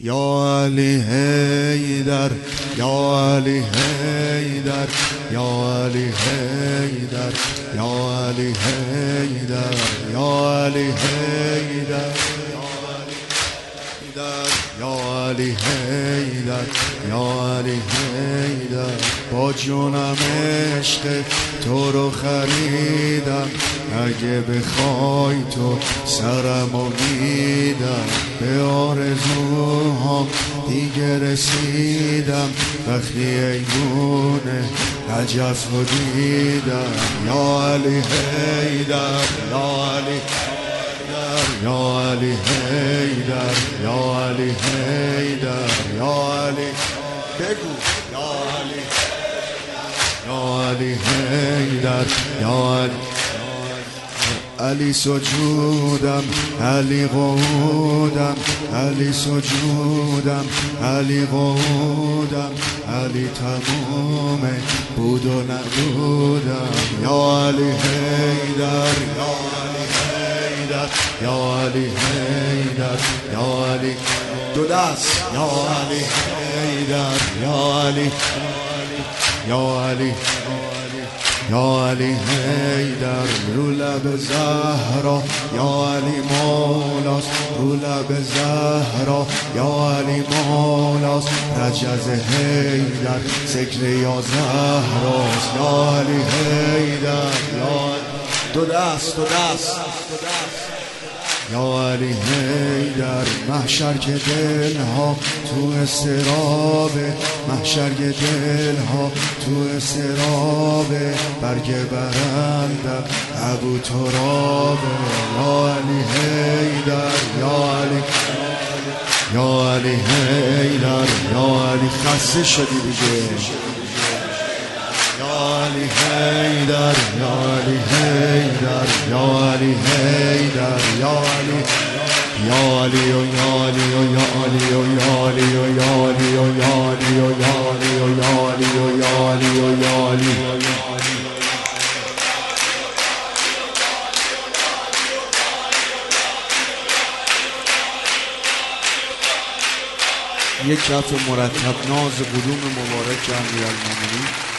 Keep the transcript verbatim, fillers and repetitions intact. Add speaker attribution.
Speaker 1: یا علی حیدر یا علی حیدر یا علی حیدر یا علی حیدر یا علی حیدر یا علی حیدر یا علی حیدر با جونم عشق تو رو خریدم، اگه بخوای تو سرمو میدم، به آرزوهام دیگه رسیدم، وقتی ایوونه نجف رو دیدم. یا علی حیدر یا علی یا علی حیدر یا علی حیدر یا علی بگو یا علی یا علی حیدر یا علی علی سجودم علی قعودم علی سجودم علی قعودم علی تموم بود و نبودم. یا علی حیدر یا علی حیدر یا علی حیدر یا علی دو دست یا علی حیدر یا علی یا علی یا علی حیدر رو لب زهرا یا علی مولاست، رو لب زهرا یا علی مولاست، رجز حیدر ذکر یا زهراست. یا علی حیدر یا دو دست دو دست یا علی حیدر محشر که دلها تو استرابه، محشر که دلها تو استرابه، برگ برندم ابو ترابه. یا علی حیدر یا علی یا علی حیدر یا علی خسته شدی دیگه. یا علی حیدر یا علی حیدر یا علی حیدر یا علی یا علی و یا علی و یا علی و یا علی و یا علی و یا علی و یا علی و یا علی و یا علی و یا علی. یک کف مرتب ناز قدوم مبارک امیرالمومنین.